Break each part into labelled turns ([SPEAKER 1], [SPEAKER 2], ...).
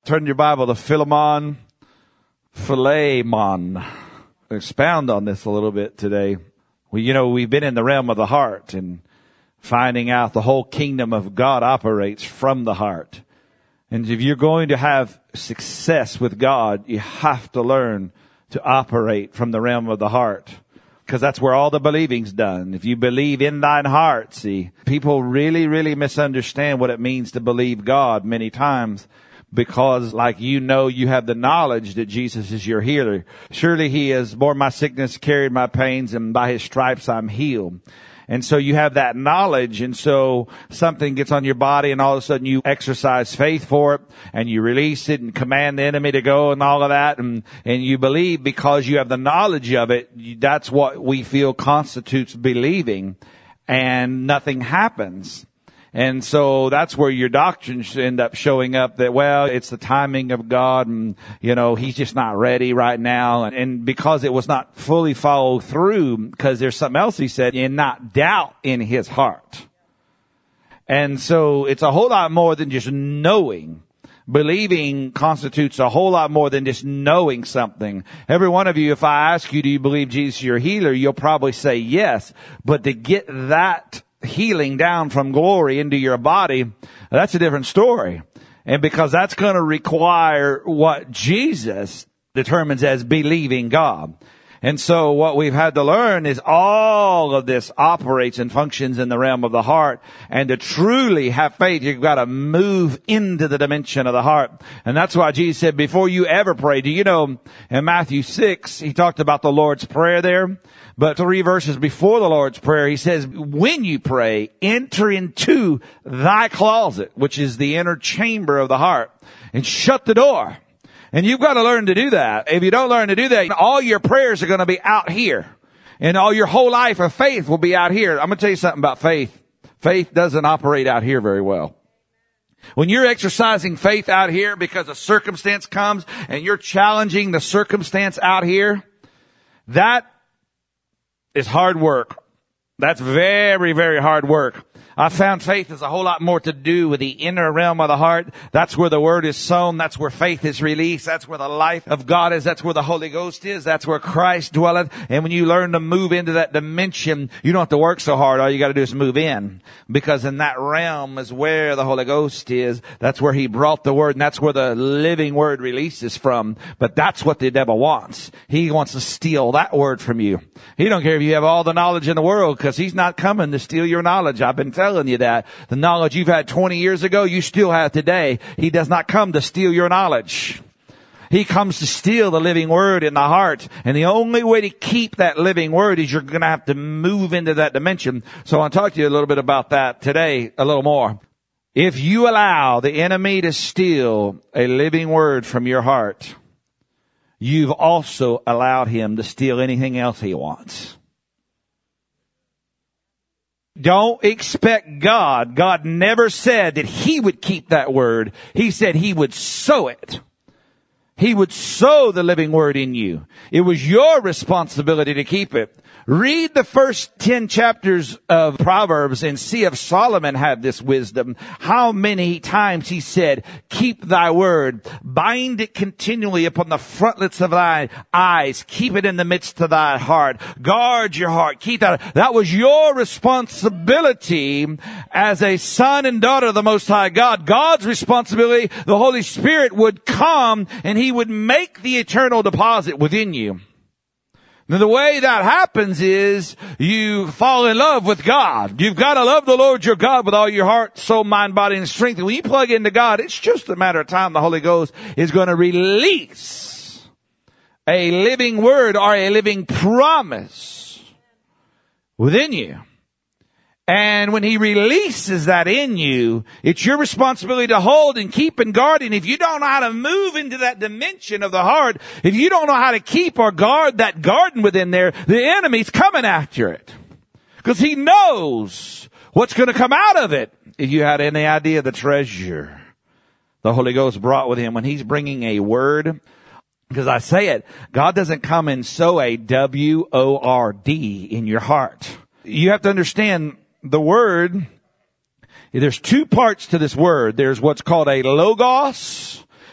[SPEAKER 1] Turn your Bible to Philemon. Expound on this a little bit today. We've been in the realm of the heart and finding out the whole kingdom of God operates from the heart. And if you're going to have success with God, you have to learn to operate from the realm of the heart. Because that's where all the believing's done. If you believe in thine heart, see, people really, really misunderstand what it means to believe God many times. Because you have the knowledge that Jesus is your healer. Surely he has borne my sickness, carried my pains, and by his stripes I'm healed. And so you have that knowledge, and so something gets on your body and all of a sudden you exercise faith for it and you release it and command the enemy to go and all of that, and you believe because you have the knowledge of it. That's what we feel constitutes believing, and nothing happens. And so that's where your doctrines end up showing up that, well, it's the timing of God and, he's just not ready right now. And because it was not fully followed through, because there's something else he said, and not doubt in his heart. And so it's a whole lot more than just knowing. Believing constitutes a whole lot more than just knowing something. Every one of you, if I ask you, do you believe Jesus is your healer? You'll probably say yes. But to get that healing down from glory into your body, that's a different story. And because that's going to require what Jesus determines as believing God. And so what we've had to learn is all of this operates and functions in the realm of the heart. And to truly have faith, you've got to move into the dimension of the heart. And that's why Jesus said, before you ever pray, in Matthew 6, he talked about the Lord's Prayer there. But 3 verses before the Lord's Prayer, he says, when you pray, enter into thy closet, which is the inner chamber of the heart, and shut the door. And you've got to learn to do that. If you don't learn to do that, all your prayers are going to be out here. And all your whole life of faith will be out here. I'm going to tell you something about faith. Faith doesn't operate out here very well. When you're exercising faith out here because a circumstance comes and you're challenging the circumstance out here, that is hard work. That's very, very hard work. I found faith has a whole lot more to do with the inner realm of the heart. That's where the word is sown. That's where faith is released. That's where the life of God is. That's where the Holy Ghost is. That's where Christ dwelleth. And when you learn to move into that dimension, you don't have to work so hard. All you got to do is move in. Because in that realm is where the Holy Ghost is. That's where he brought the word, and that's where the living word releases from. But that's what the devil wants. He wants to steal that word from you. He don't care if you have all the knowledge in the world, because he's not coming to steal your knowledge. I've been telling you that. The knowledge you've had 20 years ago, you still have today. He does not come to steal your knowledge. He comes to steal the living word in the heart. And the only way to keep that living word is you're going to have to move into that dimension. So I want to talk to you a little bit about that today, a little more. If you allow the enemy to steal a living word from your heart, you've also allowed him to steal anything else he wants. Don't expect God. God never said that he would keep that word. He said he would sow it. He would sow the living word in you. It was your responsibility to keep it. Read the first 10 chapters of Proverbs and see if Solomon had this wisdom. How many times he said, keep thy word, bind it continually upon the frontlets of thy eyes, keep it in the midst of thy heart, guard your heart, keep that. That was your responsibility as a son and daughter of the Most High God. God's responsibility, the Holy Spirit would come and he would make the eternal deposit within you. Now, the way that happens is you fall in love with God. You've got to love the Lord your God with all your heart, soul, mind, body, and strength. And when you plug into God, it's just a matter of time the Holy Ghost is going to release a living word or a living promise within you. And when he releases that in you, it's your responsibility to hold and keep and guard. And if you don't know how to move into that dimension of the heart, if you don't know how to keep or guard that garden within there, the enemy's coming after it. Because he knows what's going to come out of it. If you had any idea the treasure the Holy Ghost brought with him when he's bringing a word, because I say it, God doesn't come and sow a W-O-R-D in your heart. You have to understand the word, there's two parts to this word. There's what's called a logos,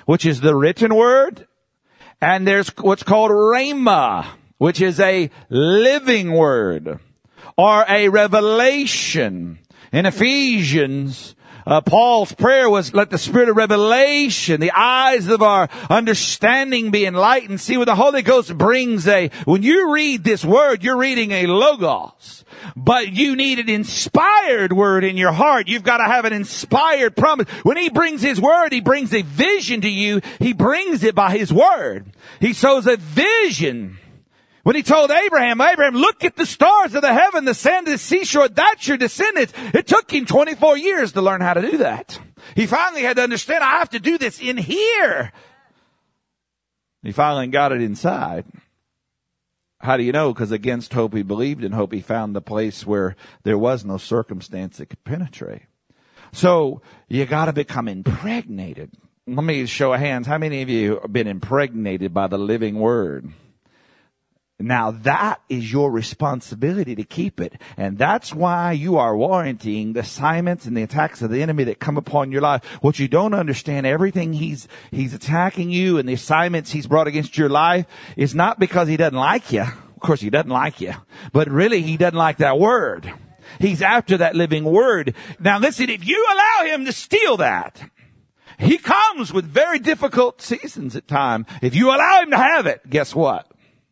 [SPEAKER 1] which is the written word. And there's what's called rhema, which is a living word or a revelation. In Ephesians, Paul's prayer was, let the spirit of revelation, the eyes of our understanding be enlightened. See, what the Holy Ghost brings when you read this word, you're reading a logos, but you need an inspired word in your heart. You've got to have an inspired promise. When he brings his word, he brings a vision to you. He brings it by his word. He sows a vision. When he told Abraham, look at the stars of the heaven, the sand of the seashore, that's your descendants. It took him 24 years to learn how to do that. He finally had to understand, I have to do this in here. He finally got it inside. How do you know? Because against hope he believed, in hope he found the place where there was no circumstance that could penetrate. So you got to become impregnated. Let me show of hands. How many of you have been impregnated by the living word? Now that is your responsibility to keep it. And that's why you are warranting the assignments and the attacks of the enemy that come upon your life. What you don't understand, everything he's attacking you and the assignments he's brought against your life is not because he doesn't like you. Of course he doesn't like you, but really he doesn't like that word. He's after that living word. Now listen, if you allow him to steal that, he comes with very difficult seasons at times. If you allow him to have it, guess what?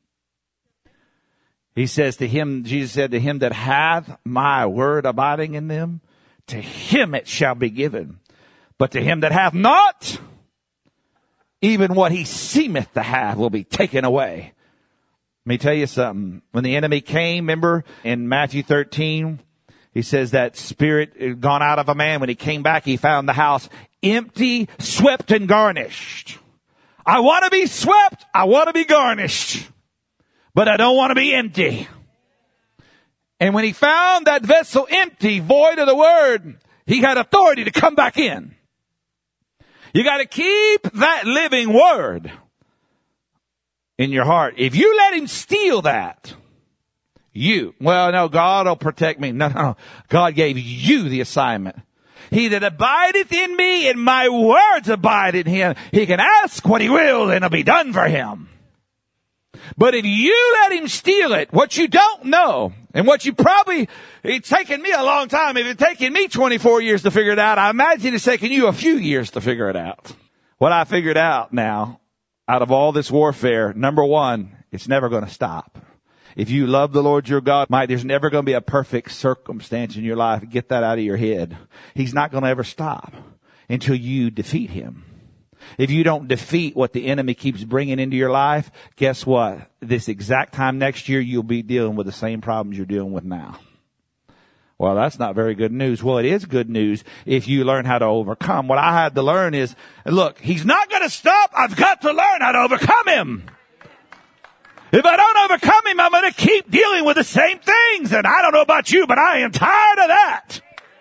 [SPEAKER 1] He says to him, Jesus said to him that hath my word abiding in them, to him it shall be given. But to him that hath not, even what he seemeth to have will be taken away. Let me tell you something. When the enemy came, remember in Matthew 13, he says that spirit had gone out of a man. When he came back, he found the house empty, swept, and garnished. I want to be swept. I want to be garnished. But I don't want to be empty. And when he found that vessel empty, void of the word, he had authority to come back in. You got to keep that living word in your heart. If you let him steal that, no, God will protect me. No. God gave you the assignment. He that abideth in me and my words abide in him, he can ask what he will and it'll be done for him. But if you let him steal it, what you don't know, and what you probably, it's taken me a long time. If it's taken me 24 years to figure it out, I imagine it's taken you a few years to figure it out. What I figured out now, out of all this warfare, number one, it's never going to stop. If you love the Lord your God, there's never going to be a perfect circumstance in your life. Get that out of your head. He's not going to ever stop until you defeat him. If you don't defeat what the enemy keeps bringing into your life, guess what? This exact time next year, you'll be dealing with the same problems you're dealing with now. Well, that's not very good news. Well, it is good news if you learn how to overcome. What I had to learn is, look, he's not going to stop. I've got to learn how to overcome him. If I don't overcome him, I'm going to keep dealing with the same things. And I don't know about you, but I am tired of that.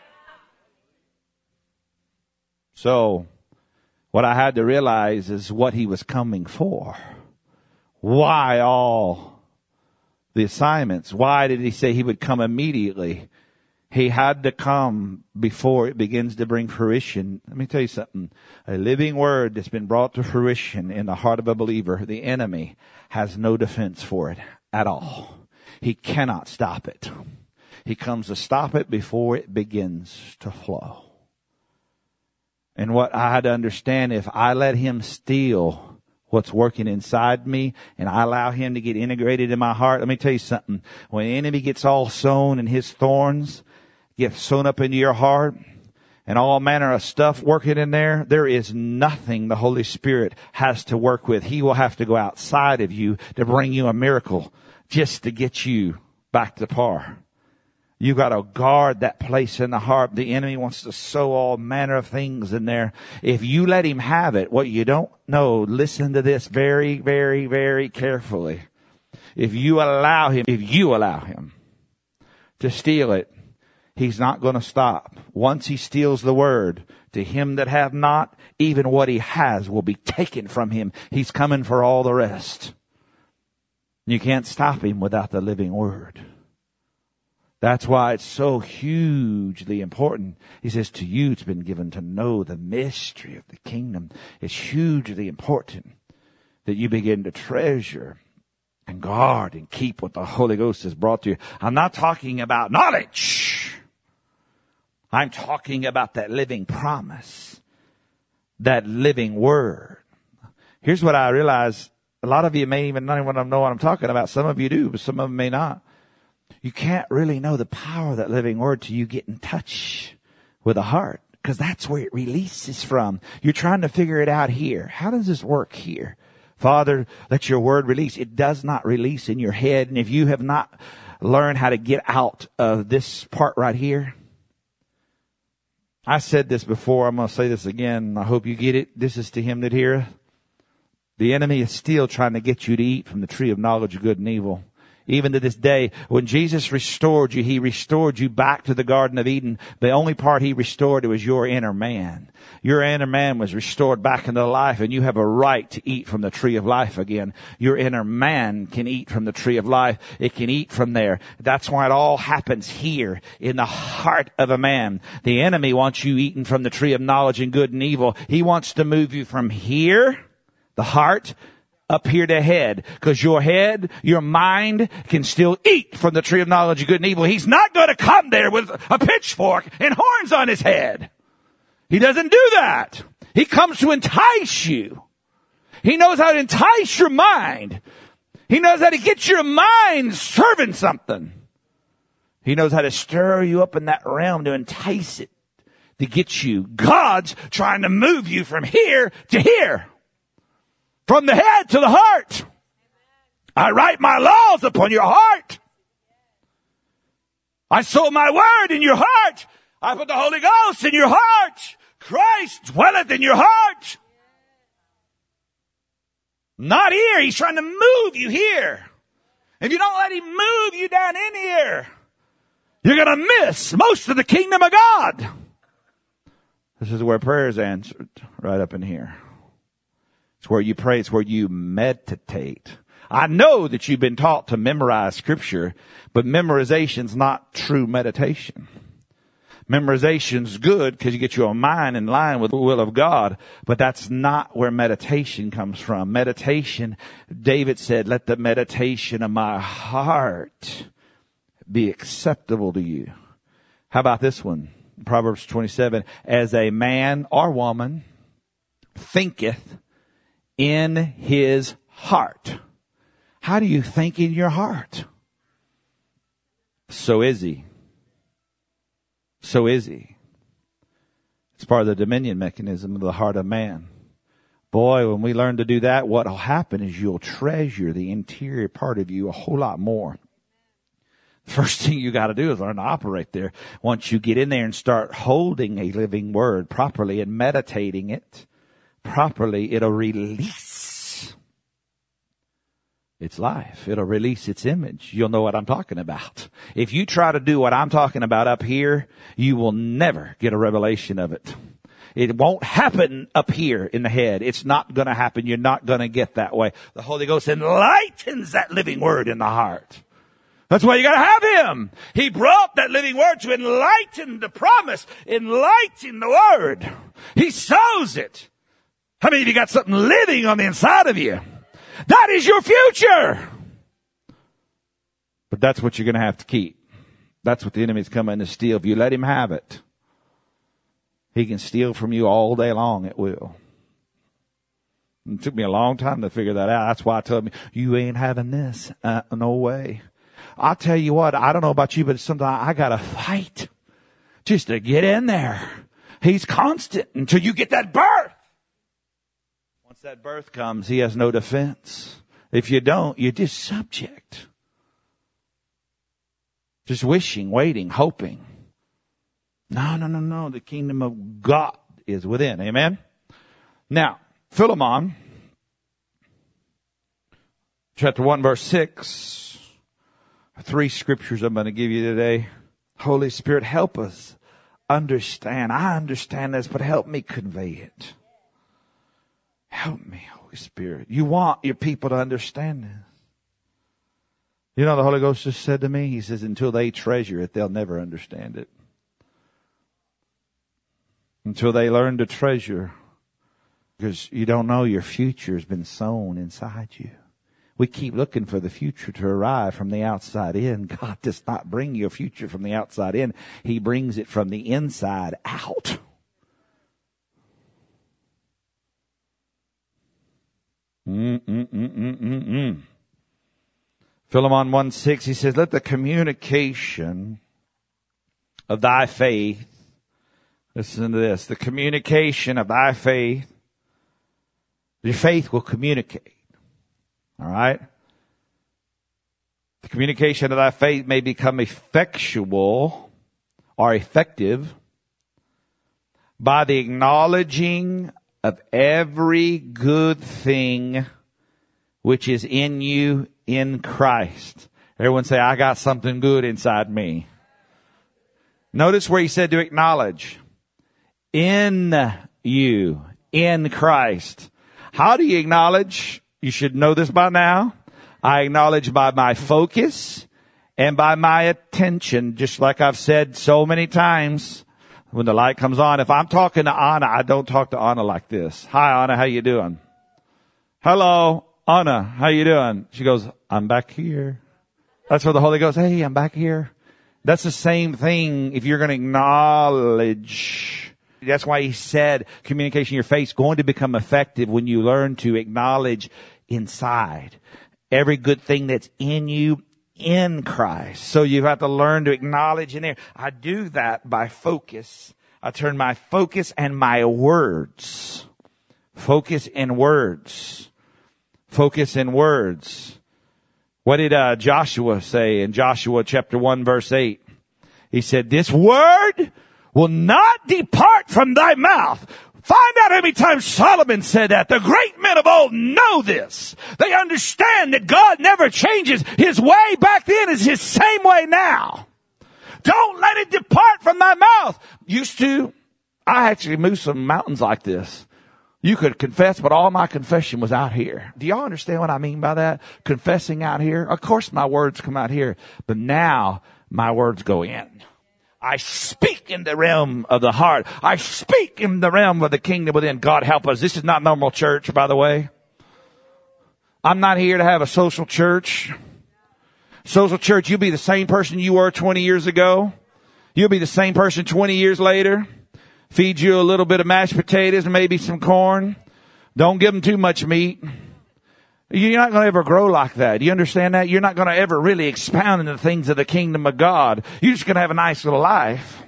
[SPEAKER 1] So what I had to realize is what he was coming for. Why all the assignments? Why did he say he would come immediately? He had to come before it begins to bring fruition. Let me tell you something. A living word that's been brought to fruition in the heart of a believer, the enemy has no defense for it at all. He cannot stop it. He comes to stop it before it begins to flow. And what I had to understand, if I let him steal what's working inside me and I allow him to get integrated in my heart, let me tell you something. When the enemy gets all sown and his thorns get sewn up into your heart and all manner of stuff working in there, there is nothing the Holy Spirit has to work with. He will have to go outside of you to bring you a miracle just to get you back to par. You got to guard that place in the heart. The enemy wants to sow all manner of things in there. If you let him have it, what you don't know, listen to this very, very, very carefully. If you allow him to steal it, he's not going to stop. Once he steals the word, to him that hath not, even what he has will be taken from him. He's coming for all the rest. You can't stop him without the living word. That's why it's so hugely important. He says, to you it's been given to know the mystery of the kingdom. It's hugely important that you begin to treasure and guard and keep what the Holy Ghost has brought to you. I'm not talking about knowledge. I'm talking about that living promise, that living word. Here's what I realize. A lot of you may even not even know what I'm talking about. Some of you do, but some of them may not. You can't really know the power of that living word till you get in touch with the heart, because that's where it releases from. You're trying to figure it out here. How does this work here? Father, let your word release. It does not release in your head. And if you have not learned how to get out of this part right here, I said this before. I'm going to say this again. I hope you get it. This is to him that heareth. The enemy is still trying to get you to eat from the tree of knowledge of good and evil. Even to this day, when Jesus restored you, he restored you back to the Garden of Eden. The only part he restored was your inner man. Your inner man was restored back into life, and you have a right to eat from the tree of life again. Your inner man can eat from the tree of life. It can eat from there. That's why it all happens here in the heart of a man. The enemy wants you eating from the tree of knowledge and good and evil. He wants to move you from here, the heart, up here to head, because your head, your mind can still eat from the tree of knowledge of good and evil. He's not going to come there with a pitchfork and horns on his head. He doesn't do that. He comes to entice you. He knows how to entice your mind. He knows how to get your mind serving something. He knows how to stir you up in that realm to entice it, to get you. God's trying to move you from here to here. From the head to the heart. I write my laws upon your heart. I sow my word in your heart. I put the Holy Ghost in your heart. Christ dwelleth in your heart. Not here. He's trying to move you here. If you don't let him move you down in here, you're going to miss most of the kingdom of God. This is where prayer is answered, right up in here. It's where you pray. It's where you meditate. I know that you've been taught to memorize scripture, but memorization's not true meditation. Memorization's good because you get your mind in line with the will of God, but that's not where meditation comes from. Meditation, David said, let the meditation of my heart be acceptable to you. How about this one? Proverbs 27, as a man or woman thinketh in his heart. How do you think in your heart? So is he. So is he. It's part of the dominion mechanism of the heart of man. Boy, when we learn to do that, what will happen is you'll treasure the interior part of you a whole lot more. First thing you got to do is learn to operate there. Once you get in there and start holding a living word properly and meditating it properly, it'll release its life. It'll release its image. You'll know what I'm talking about. If you try to do what I'm talking about up here, you will never get a revelation of it. It won't happen up here in the head. It's not going to happen. You're not going to get that way. The Holy Ghost enlightens that living word in the heart. That's why you got to have him. He brought that living word to enlighten the promise, enlighten the word. He sows it. How many of you got something living on the inside of you? That is your future. But that's what you're going to have to keep. That's what the enemy's coming to steal. If you let him have it, he can steal from you all day long. It will. It took me a long time to figure that out. That's why I told him, you ain't having this. No way. I'll tell you what, I don't know about you, but sometimes I got to fight just to get in there. He's constant until you get that birth. Once that birth comes, he has no defense. If you don't, you're just subject. Just wishing, waiting, hoping. No. The kingdom of God is within. Amen? Now, Philemon, chapter 1, verse 6. 3 scriptures I'm going to give you today. Holy Spirit, help us understand. I understand this, but help me convey it. Help me, Holy Spirit. You want your people to understand this. You know, the Holy Ghost just said to me, He says, until they treasure it, they'll never understand it. Until they learn to treasure. Because you don't know your future has been sown inside you. We keep looking for the future to arrive from the outside in. God does not bring you a future from the outside in. He brings it from the inside out. Philemon 1:6, he says, let the communication of thy faith, listen to this, the communication of thy faith, your faith will communicate. All right? The communication of thy faith may become effectual or effective by the acknowledging of every good thing which is in you in Christ. Everyone say, I got something good inside me. Notice where he said to acknowledge. In you, in Christ. How do you acknowledge? You should know this by now. I acknowledge by my focus and by my attention, just like I've said so many times. When the light comes on, if I'm talking to Anna, I don't talk to Anna like this. Hi, Anna, how you doing? Hello, Anna, how you doing? She goes, I'm back here. That's where the Holy Ghost, hey, I'm back here. That's the same thing if you're going to acknowledge. That's why he said communication in your face going to become effective when you learn to acknowledge inside every good thing that's in you in Christ. So you have to learn to acknowledge in there. I do that by focus. I turn my focus and my words. Focus in words. Focus in words. What did Joshua say in Joshua chapter 1 verse 8? He said, this word will not depart from thy mouth. Find out how many times Solomon said that. The great men of old know this. They understand that God never changes. His way back then is His same way now. Don't let it depart from thy mouth. I actually moved some mountains like this. You could confess, but all my confession was out here. Do y'all understand what I mean by that? Confessing out here. Of course my words come out here, but now my words go in. I speak in the realm of the heart. I speak in the realm of the kingdom within. God help us. This is not normal church, by the way. I'm not here to have a social church. Social church, you'll be the same person you were 20 years ago. You'll be the same person 20 years later. Feed you a little bit of mashed potatoes and maybe some corn. Don't give them too much meat. You're not going to ever grow like that. Do you understand that? You're not going to ever really expound into the things of the kingdom of God. You're just going to have a nice little life.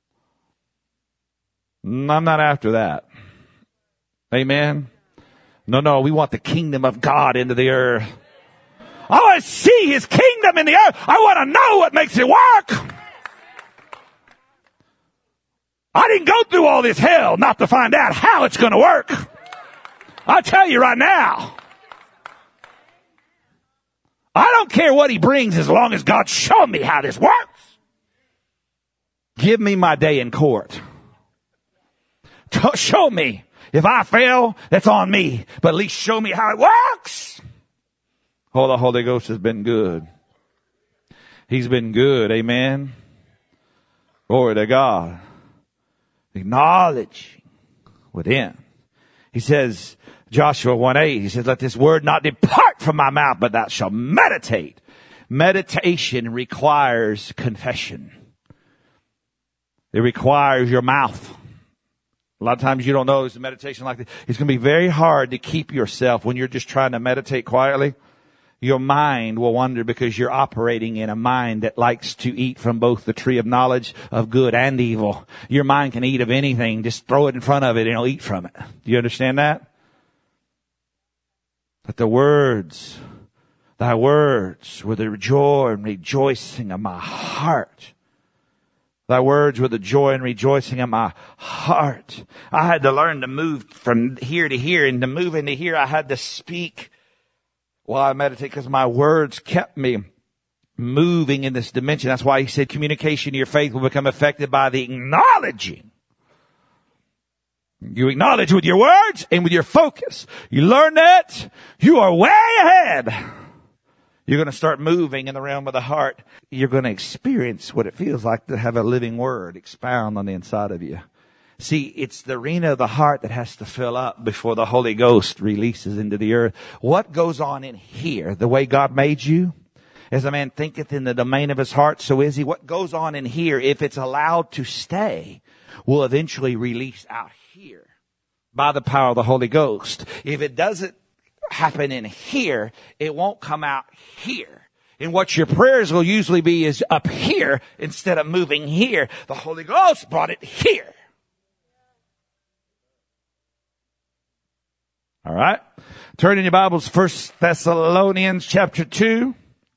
[SPEAKER 1] I'm not after that. Amen. No, we want the kingdom of God into the earth. I want to see His kingdom in the earth. I want to know what makes it work. I didn't go through all this hell not to find out how it's going to work. I'll tell you right now. I don't care what He brings as long as God shows me how this works. Give me my day in court. Show me. If I fail, that's on me. But at least show me how it works. Oh, the Holy Ghost has been good. He's been good. Amen. Glory to God. Acknowledging within. He says, Joshua 1:8, he says, let this word not depart from my mouth, but thou shalt meditate. Meditation requires confession. It requires your mouth. A lot of times you don't know there's a meditation like this. It's going to be very hard to keep yourself when you're just trying to meditate quietly. Your mind will wander because you're operating in a mind that likes to eat from both the tree of knowledge of good and evil. Your mind can eat of anything. Just throw it in front of it and it'll eat from it. Do you understand that? That the words, thy words were the joy and rejoicing of my heart. Thy words were the joy and rejoicing of my heart. I had to learn to move from here to here, and to move into here, I had to speak while I meditate because my words kept me moving in this dimension. That's why he said communication to your faith will become effective by the acknowledging. You acknowledge with your words and with your focus. You learn that, you are way ahead. You're going to start moving in the realm of the heart. You're going to experience what it feels like to have a living word expound on the inside of you. See, it's the arena of the heart that has to fill up before the Holy Ghost releases into the earth. What goes on in here, the way God made you? As a man thinketh in the domain of his heart, so is he. What goes on in here, if it's allowed to stay, will eventually release out here by the power of the Holy Ghost. If it doesn't happen in here, it won't come out here. And what your prayers will usually be is up here instead of moving here. The Holy Ghost brought it here. All right. Turn in your Bibles, 1 Thessalonians chapter 2.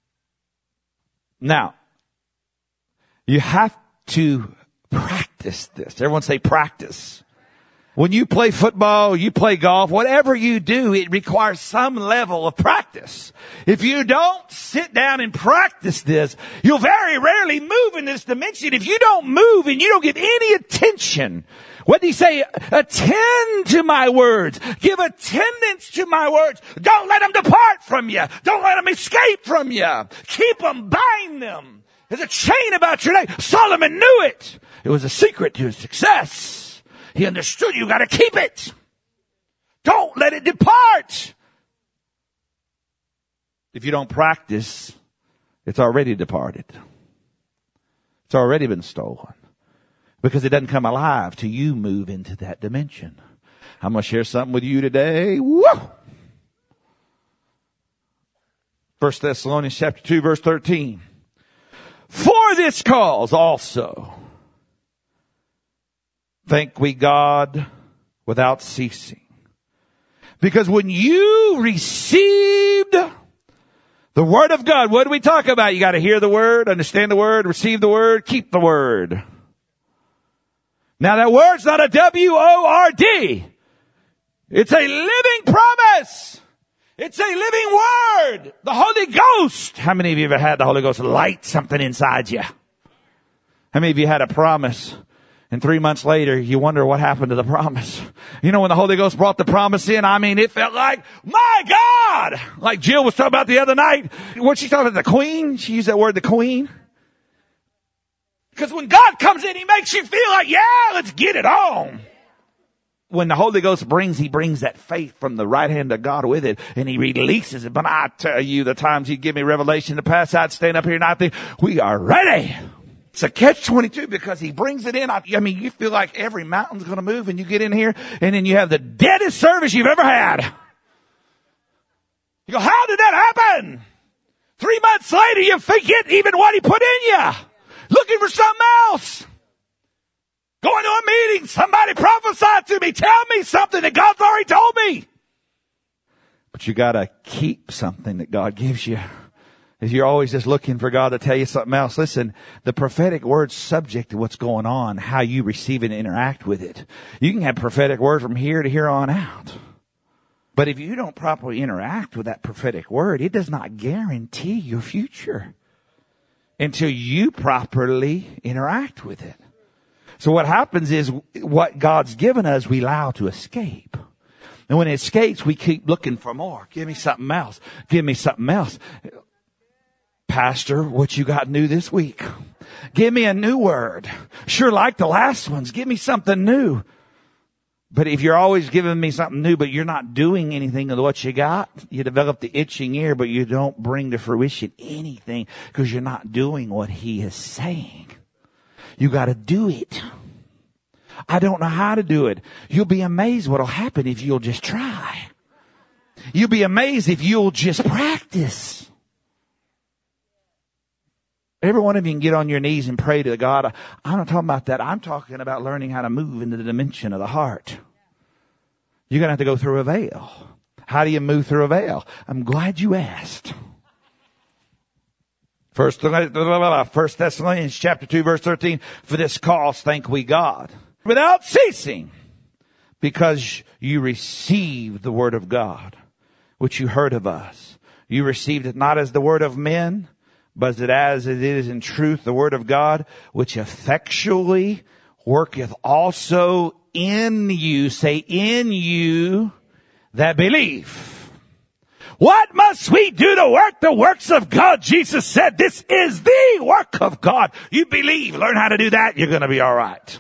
[SPEAKER 1] Now, you have to practice this. Everyone say practice. When you play football, you play golf, whatever you do, it requires some level of practice. If you don't sit down and practice this, you'll very rarely move in this dimension. If you don't move and you don't give any attention, what did he say? Attend to my words. Give attendance to my words. Don't let them depart from you. Don't let them escape from you. Keep them, bind them. There's a chain about your neck. Solomon knew it. It was a secret to his success. He understood you got to keep it. Don't let it depart. If you don't practice, it's already departed. It's already been stolen. Because it doesn't come alive till you move into that dimension. I'm going to share something with you today. Woo! 1 Thessalonians chapter 2 verse 13. For this cause also thank we God without ceasing. Because when you received the word of God, what do we talk about? You got to hear the word, understand the word, receive the word, keep the word. Now that word's not a W-O-R-D. It's a living promise. It's a living word. The Holy Ghost. How many of you ever had the Holy Ghost light something inside you? How many of you had a promise? And 3 months later, you wonder what happened to the promise. You know, when the Holy Ghost brought the promise in, I mean, it felt like, my God! Like Jill was talking about the other night. What's she talking about? The Queen? She used that word, the Queen. Because when God comes in, He makes you feel like, yeah, let's get it on. When the Holy Ghost He brings that faith from the right hand of God with it, and He releases it. But I tell you, the times He'd give me revelation in the past, I'd stand up here and I'd think, we are ready. It's a catch-22 because He brings it in. I mean, you feel like every mountain's going to move and you get in here and then you have the deadest service you've ever had. You go, how did that happen? 3 months later, you forget even what He put in you. Looking for something else. Going to a meeting, somebody prophesied to me. Tell me something that God's already told me. But you got to keep something that God gives you. If you're always just looking for God to tell you something else, listen, the prophetic word's subject to what's going on, how you receive it and interact with it. You can have prophetic word from here to here on out. But if you don't properly interact with that prophetic word, it does not guarantee your future until you properly interact with it. So what happens is what God's given us, we allow to escape. And when it escapes, we keep looking for more. Give me something else. Give me something else. Pastor, what you got new this week? Give me a new word. Sure like the last ones. Give me something new. But if you're always giving me something new, but you're not doing anything with what you got, you develop the itching ear, but you don't bring to fruition anything because you're not doing what He is saying. You got to do it. I don't know how to do it. You'll be amazed what'll happen if you'll just try. You'll be amazed if you'll just practice. Every one of you can get on your knees and pray to God. I'm not talking about that. I'm talking about learning how to move into the dimension of the heart. You're going to have to go through a veil. How do you move through a veil? I'm glad you asked. 1 Thessalonians chapter 2 verse 13. For this cause thank we God without ceasing, because you received the word of God, which you heard of us. You received it not as the word of men, but as it is in truth the word of God, which effectually worketh also in you, say in you, that believe. What must we do to work the works of God? Jesus said, this is the work of God. You believe, learn how to do that, you're going to be all right.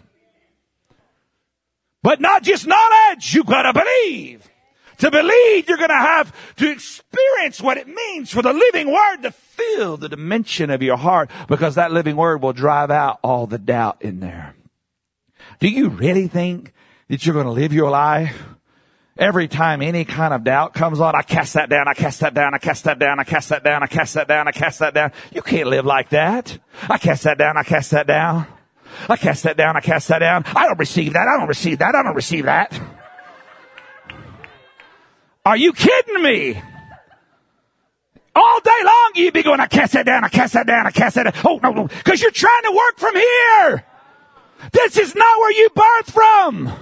[SPEAKER 1] But not just knowledge, you've got to believe. To believe, you're going to have to experience what it means for the living word to fill the dimension of your heart, because that living word will drive out all the doubt in there. Do you really think that you're going to live your life every time any kind of doubt comes on? I cast that down, I cast that down, I cast that down, I cast that down, I cast that down, I cast that down. You can't live like that. I cast that down, I cast that down. I cast that down, I cast that down. I don't receive that, I don't receive that, I don't receive that. Are you kidding me? All day long you'd be going, I cast that down, I cast that down, I cast that down. Oh, no, because you're trying to work from here. This is not where you birthed from.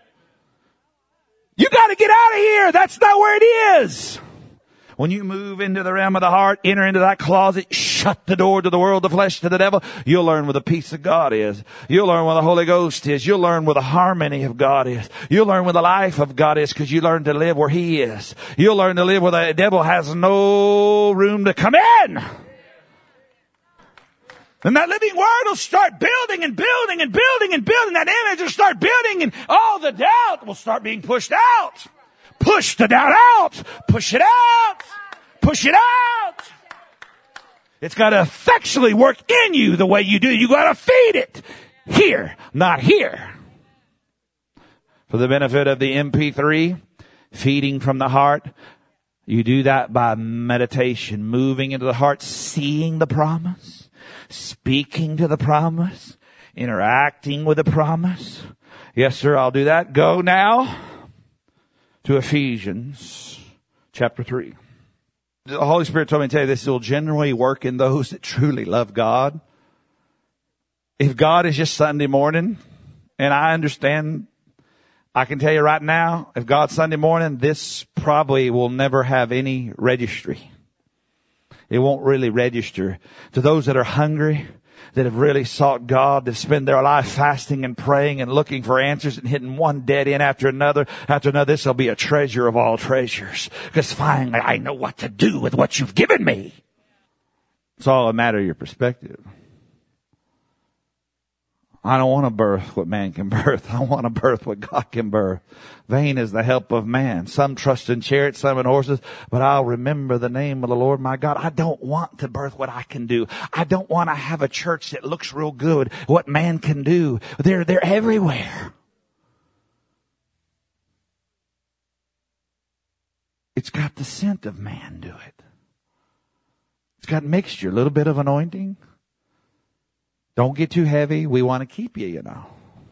[SPEAKER 1] You got to get out of here. That's not where it is. When you move into the realm of the heart, enter into that closet, shut the door to the world, the flesh, to the devil, you'll learn where the peace of God is. You'll learn where the Holy Ghost is. You'll learn where the harmony of God is. You'll learn where the life of God is, because you learn to live where He is. You'll learn to live where the devil has no room to come in. And that living word will start building and building and building and building. That image will start building, and all the doubt will start being pushed out. Push the doubt out. Push it out. Push it out. It's got to effectually work in you the way you do. You got to feed it here, not here. For the benefit of the MP3, feeding from the heart, you do that by meditation, moving into the heart, seeing the promise, speaking to the promise, interacting with the promise. Yes, sir, I'll do that. Go now to Ephesians chapter 3. The Holy Spirit told me to tell you this will generally work in those that truly love God. If God is just Sunday morning, and I understand, I can tell you right now, if God's Sunday morning, this probably will never have any registry. It won't really register. To those that are hungry, that have really sought God, that spend their life fasting and praying and looking for answers and hitting one dead end after another, this will be a treasure of all treasures. Because finally I know what to do with what you've given me. It's all a matter of your perspective. I don't want to birth what man can birth. I want to birth what God can birth. Vain is the help of man. Some trust in chariots, some in horses, but I'll remember the name of the Lord my God. I don't want to birth what I can do. I don't want to have a church that looks real good, what man can do. They're everywhere. It's got the scent of man to it. It's got mixture, a little bit of anointing. Don't get too heavy. We want to keep you, you know.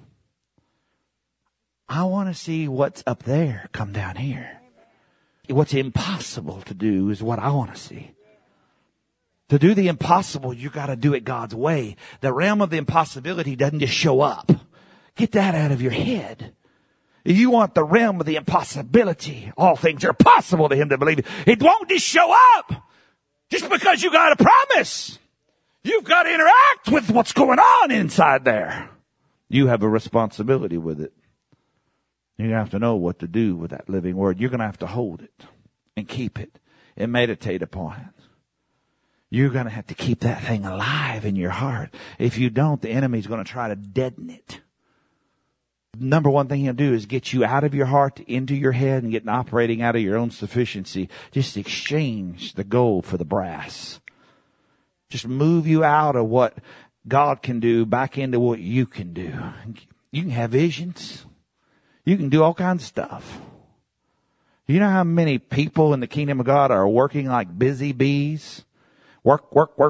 [SPEAKER 1] I want to see what's up there come down here. What's impossible to do is what I want to see. To do the impossible, you got to do it God's way. The realm of the impossibility doesn't just show up. Get that out of your head. If you want the realm of the impossibility, all things are possible to him that believe it. It won't just show up just because you got a promise. You've got to interact with what's going on inside there. You have a responsibility with it. You have to know what to do with that living word. You're going to have to hold it and keep it and meditate upon it. You're going to have to keep that thing alive in your heart. If you don't, the enemy's going to try to deaden it. Number one thing he'll do is get you out of your heart into your head and get operating out of your own sufficiency. Just exchange the gold for the brass. Just move you out of what God can do back into what you can do. You can have visions. You can do all kinds of stuff. You know how many people in the kingdom of God are working like busy bees? Work.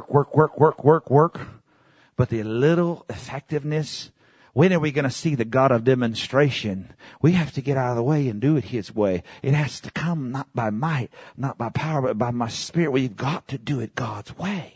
[SPEAKER 1] But the little effectiveness, when are we going to see the God of demonstration? We have to get out of the way and do it His way. It has to come not by might, not by power, but by my spirit. We've got to do it God's way.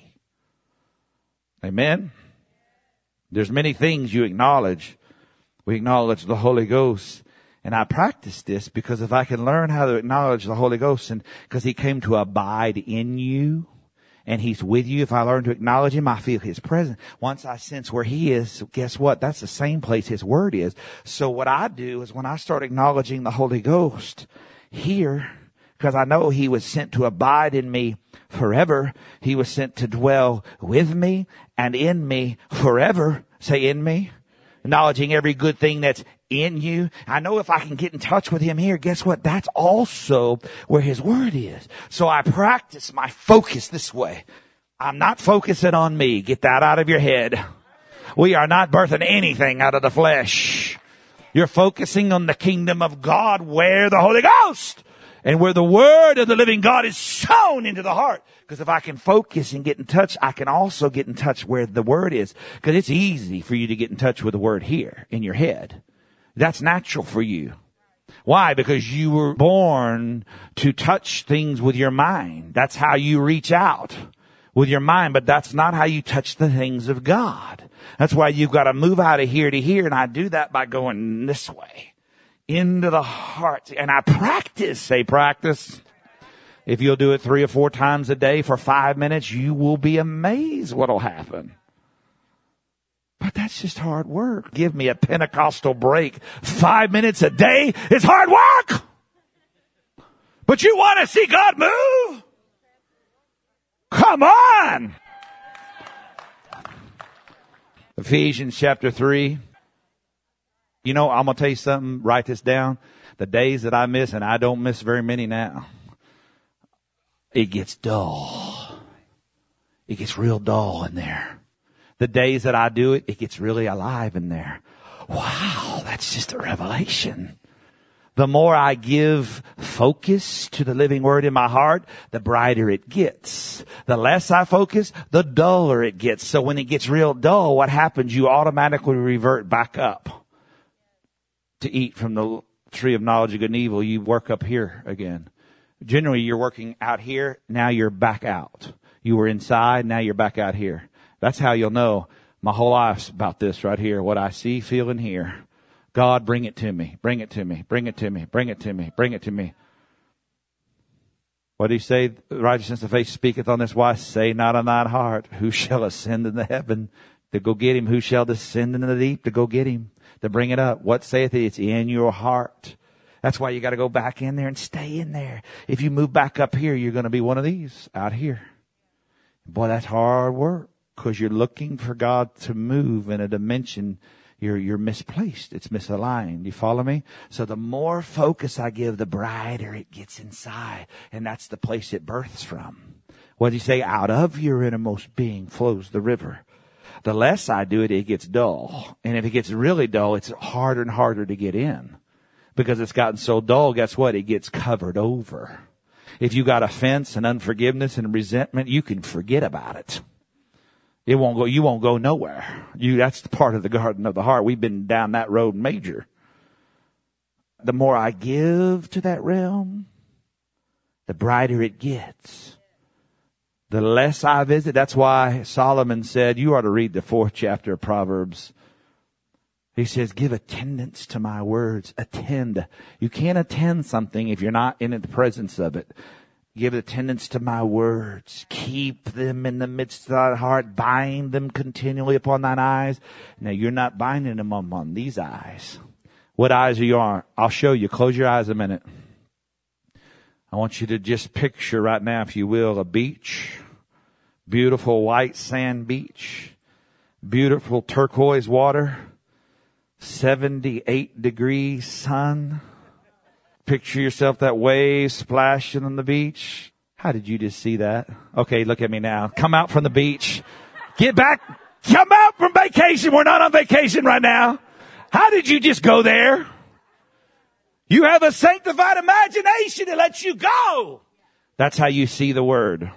[SPEAKER 1] Amen. There's many things you acknowledge. We acknowledge the Holy Ghost. And I practice this because if I can learn how to acknowledge the Holy Ghost, and because He came to abide in you and He's with you, if I learn to acknowledge Him, I feel His presence. Once I sense where He is, guess what? That's the same place His Word is. So what I do is when I start acknowledging the Holy Ghost here, because I know he was sent to abide in me forever. He was sent to dwell with me and in me forever. Say in me. Acknowledging every good thing that's in you. I know if I can get in touch with him here, guess what? That's also where his word is. So I practice my focus this way. I'm not focusing on me. Get that out of your head. We are not birthing anything out of the flesh. You're focusing on the kingdom of God where the Holy Ghost and where the word of the living God is sown into the heart. Because if I can focus and get in touch, I can also get in touch where the word is. Because it's easy for you to get in touch with the word here in your head. That's natural for you. Why? Because you were born to touch things with your mind. That's how you reach out with your mind, but that's not how you touch the things of God. That's why you've got to move out of here to here, and I do that by going this way, into the heart. And I practice, say practice. If you'll do it 3 or 4 times a day for 5 minutes, you will be amazed what'll happen. But that's just hard work. Give me a Pentecostal break. 5 minutes a day is hard work. But you want to see God move? Come on. Ephesians chapter 3. You know, I'm going to tell you something. Write this down. The days that I miss, and I don't miss very many now, it gets dull. It gets real dull in there. The days that I do it, it gets really alive in there. Wow, that's just a revelation. The more I give focus to the living word in my heart, the brighter it gets. The less I focus, the duller it gets. So when it gets real dull, what happens? You automatically revert back up to eat from the tree of knowledge of good and evil. You work up here again. Generally, you're working out here. Now you're back out. You were inside. Now you're back out here. That's how you'll know my whole life's about this right here. What I see, feel, and hear. God, bring it to me. Bring it to me. Bring it to me. Bring it to me. Bring it to me. What do you say? Righteousness of faith speaketh on this wise. Say not on thine heart, who shall ascend into heaven to go get him? Who shall descend into the deep to go get him? To bring it up. What saith it? It's in your heart. That's why you got to go back in there and stay in there. If you move back up here, you're going to be one of these out here. Boy, that's hard work because you're looking for God to move in a dimension. You're misplaced. It's misaligned. You follow me? So the more focus I give, the brighter it gets inside. And that's the place it births from. What do you say? Out of your innermost being flows the river. The less I do it, it gets dull. And if it gets really dull, it's harder and harder to get in. Because it's gotten so dull, guess what? It gets covered over. If you got offense and unforgiveness and resentment, you can forget about it. You won't go nowhere. That's the part of the garden of the heart. We've been down that road major. The more I give to that realm, the brighter it gets. The less I visit. That's why Solomon said, you ought to read the 4th chapter of Proverbs. He says, give attendance to my words. Attend. You can't attend something if you're not in the presence of it. Give attendance to my words. Keep them in the midst of thy heart. Bind them continually upon thine eyes. Now, you're not binding them on these eyes. What eyes are you on? I'll show you. Close your eyes a minute. I want you to just picture right now, if you will, a beach. Beautiful white sand beach. Beautiful turquoise water. 78 degrees sun. Picture yourself that wave splashing on the beach. How did you just see that? Okay, look at me now. Come out from the beach. Get back. Come out from vacation. We're not on vacation right now. How did you just go there? You have a sanctified imagination that lets you go. That's how you see the word.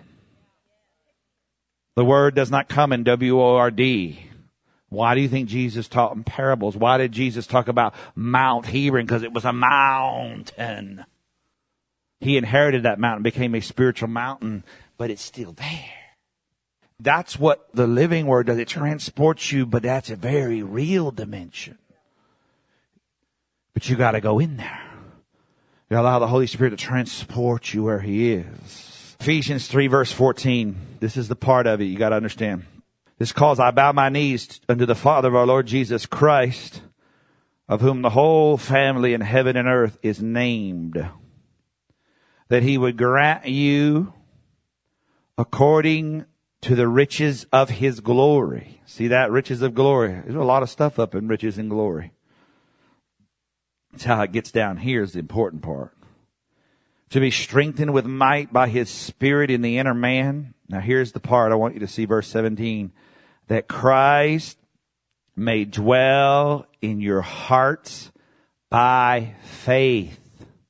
[SPEAKER 1] The word does not come in W-O-R-D. Why do you think Jesus taught in parables? Why did Jesus talk about Mount Hebron? Because it was a mountain. He inherited that mountain, became a spiritual mountain, but it's still there. That's what the living word does. It transports you, but that's a very real dimension. But you got to go in there. You allow the Holy Spirit to transport you where he is. Ephesians 3 verse 14. This is the part of it you got to understand. This calls, I bow my knees unto the Father of our Lord Jesus Christ, of whom the whole family in heaven and earth is named. that he would grant you according to the riches of his glory. See that? Riches of glory. There's a lot of stuff up in riches and glory. That's how it gets down here is the important part. To be strengthened with might by his Spirit in the inner man. Now here's the part I want you to see, verse 17. That Christ may dwell in your hearts by faith.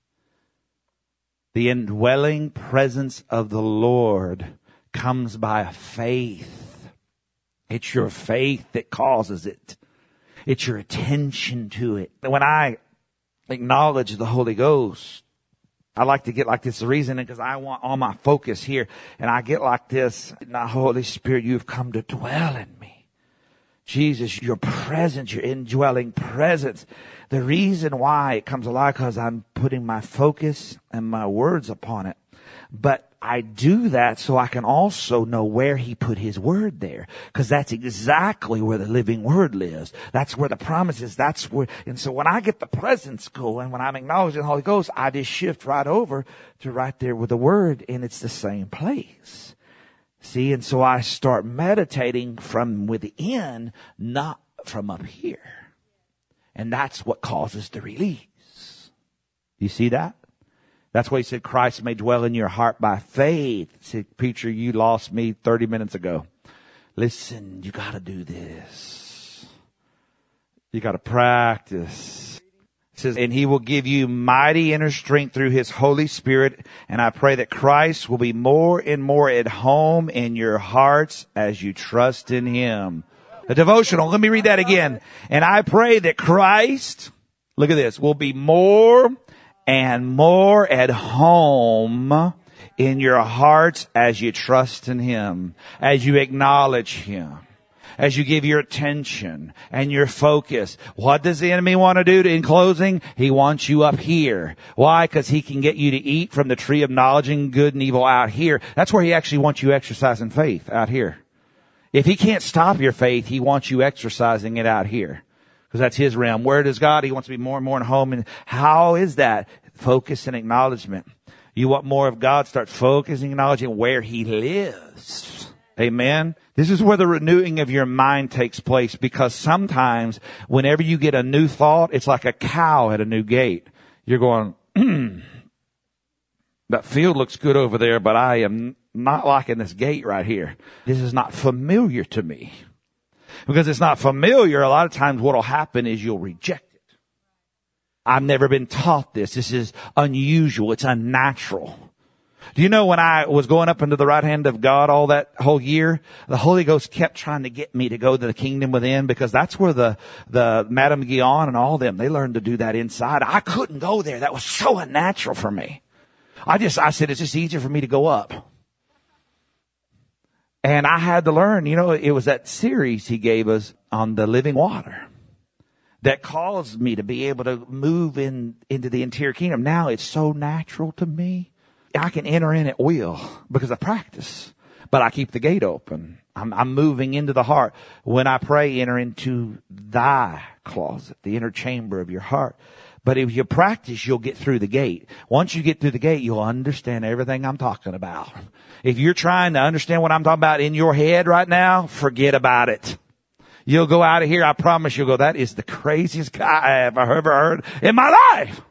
[SPEAKER 1] The indwelling presence of the Lord comes by faith. It's your faith that causes it. It's your attention to it. When I acknowledge the Holy Ghost, I like to get like this reason because I want all my focus here. And I get like this. Now, Holy Spirit, you've come to dwell in me. Jesus, your presence, your indwelling presence. The reason why it comes alive because I'm putting my focus and my words upon it. But I do that so I can also know where he put his word there. Because that's exactly where the living word lives. That's where the promise is. That's where, and so when I get the presence going, when I'm acknowledging the Holy Ghost, I just shift right over to right there with the word, and it's the same place. See, and so I start meditating from within, not from up here. And that's what causes the release. You see that? That's why he said Christ may dwell in your heart by faith. He said, preacher, you lost me 30 minutes ago. Listen, you got to do this. You got to practice. It says, and he will give you mighty inner strength through his Holy Spirit. And I pray that Christ will be more and more at home in your hearts as you trust in him. A devotional. Let me read that again. And I pray that Christ, look at this, will be more and more at home in your hearts as you trust in him, as you acknowledge him, as you give your attention and your focus. What does the enemy want to do in closing? He wants you up here. Why? Because he can get you to eat from the tree of knowledge and good and evil out here. That's where he actually wants you exercising faith, out here. If he can't stop your faith, he wants you exercising it out here. Because that's his realm. Where does God? He wants to be more and more at home. And how is that? Focus and acknowledgement. You want more of God? Start focusing, acknowledging where he lives. Amen. This is where the renewing of your mind takes place, because sometimes whenever you get a new thought, it's like a cow at a new gate. You're going, that field looks good over there, but I am not liking this gate right here. This is not familiar to me. Because it's not familiar, a lot of times what will happen is you'll reject it. I've never been taught this. This is unusual. It's unnatural. Do you know when I was going up into the right hand of God all that whole year, the Holy Ghost kept trying to get me to go to the kingdom within, because that's where the Madame Guyon and all them, they learned to do that inside. I couldn't go there. That was so unnatural for me. I said, it's just easier for me to go up. And I had to learn, it was that series he gave us on the living water that caused me to be able to move into the interior kingdom. Now it's so natural to me. I can enter in at will because of practice, but I keep the gate open. I'm moving into the heart. When I pray, enter into thy closet, the inner chamber of your heart. But if you practice, you'll get through the gate. Once you get through the gate, you'll understand everything I'm talking about. If you're trying to understand what I'm talking about in your head right now, forget about it. You'll go out of here, I promise you'll go, that is the craziest guy I have ever heard in my life.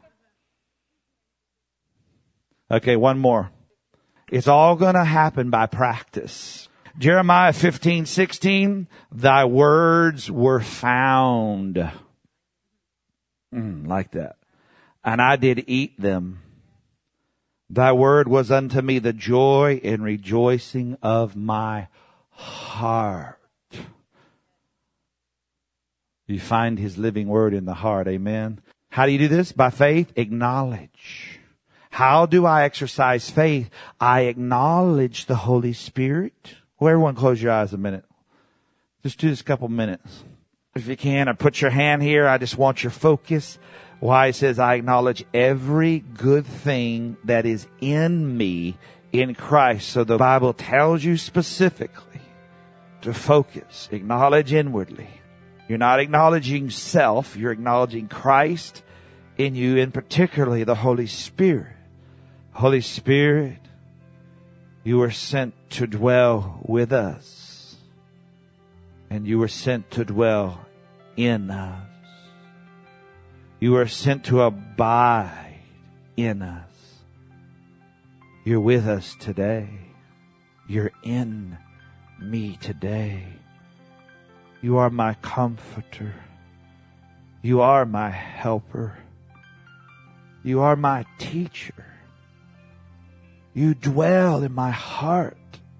[SPEAKER 1] Okay, one more. It's all going to happen by practice. Jeremiah 15:16, thy words were found. Like that. And I did eat them. Thy word was unto me the joy and rejoicing of my heart. You find his living word in the heart. Amen. How do you do this? By faith, acknowledge. How do I exercise faith? I acknowledge the Holy Spirit. Well, everyone close your eyes a minute. Just do this a couple minutes. If you can, or put your hand here. I just want your focus. Why it says, I acknowledge every good thing that is in me in Christ. So the Bible tells you specifically to focus, acknowledge inwardly. You're not acknowledging self. You're acknowledging Christ in you, and particularly the Holy Spirit. Holy Spirit, you were sent to dwell with us. And you were sent to dwell in us. You were sent to abide in us. You're with us today. You're in me today. You are my comforter. You are my helper. You are my teacher. You dwell in my heart.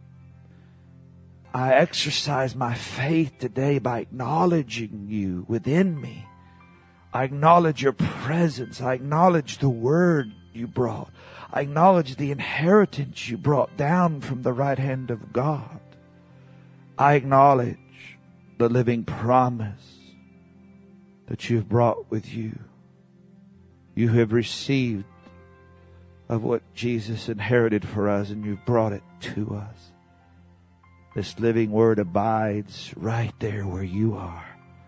[SPEAKER 1] I exercise my faith today by acknowledging you within me. I acknowledge your presence. I acknowledge the word you brought. I acknowledge the inheritance you brought down from the right hand of God. I acknowledge the living promise that you've brought with you. You have received of what Jesus inherited for us, and you've brought it to us. This living word abides right there where you are.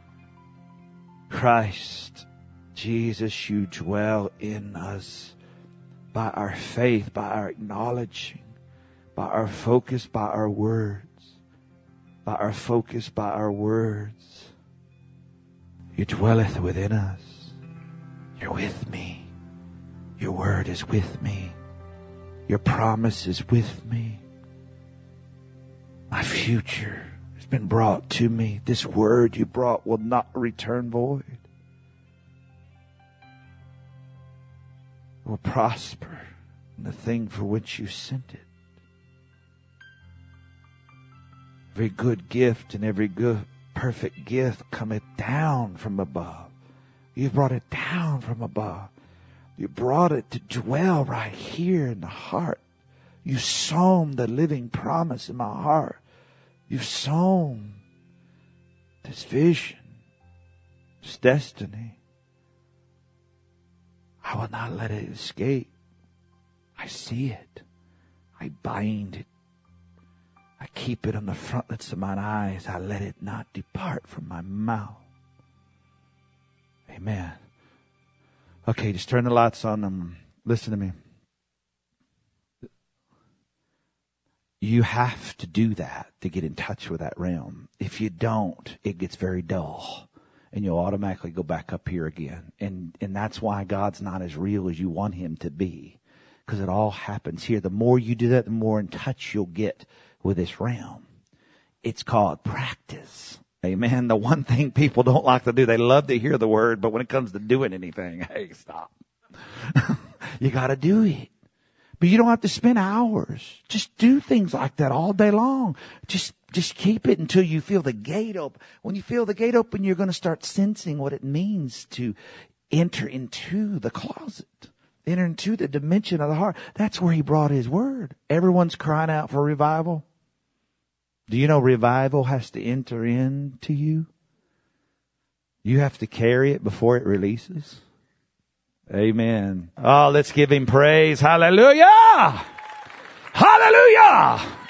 [SPEAKER 1] Christ, Jesus, you dwell in us by our faith, by our acknowledging, by our focus, by our words, by our focus, by our words. You dwelleth within us. You're with me. Your word is with me. Your promise is with me. My future has been brought to me. This word you brought will not return void. It will prosper in the thing for which you sent it. Every good gift and every good perfect gift cometh down from above. You've brought it down from above. You brought it to dwell right here in the heart. You sown the living promise in my heart. You've sown this vision, this destiny. I will not let it escape. I see it. I bind it. I keep it on the frontlets of mine eyes. I let it not depart from my mouth. Amen. Okay, just turn the lights on and listen to me. You have to do that to get in touch with that realm. If you don't, it gets very dull. And you'll automatically go back up here again. And that's why God's not as real as you want him to be. Because it all happens here. The more you do that, the more in touch you'll get with this realm. It's called practice. Amen. The one thing people don't like to do, they love to hear the word, but when it comes to doing anything, hey, stop. You got to do it. But you don't have to spend hours. Just do things like that all day long. Just keep it until you feel the gate open. When you feel the gate open, you're going to start sensing what it means to enter into the closet. Enter into the dimension of the heart. That's where he brought his word. Everyone's crying out for revival. Do you know revival has to enter into you? You have to carry it before it releases. Amen. Oh, let's give him praise. Hallelujah! Hallelujah!